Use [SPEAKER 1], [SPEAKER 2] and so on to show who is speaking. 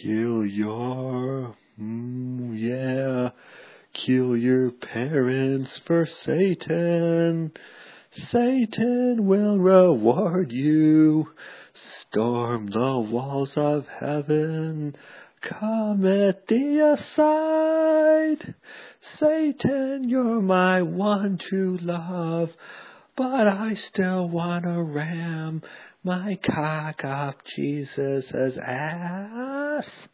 [SPEAKER 1] Kill your, yeah, kill your parents for Satan. Satan will reward you. Storm the walls of heaven. Commit deicide. Satan, you're my one true love, but I still wanna ram my cock up Jesus' ass.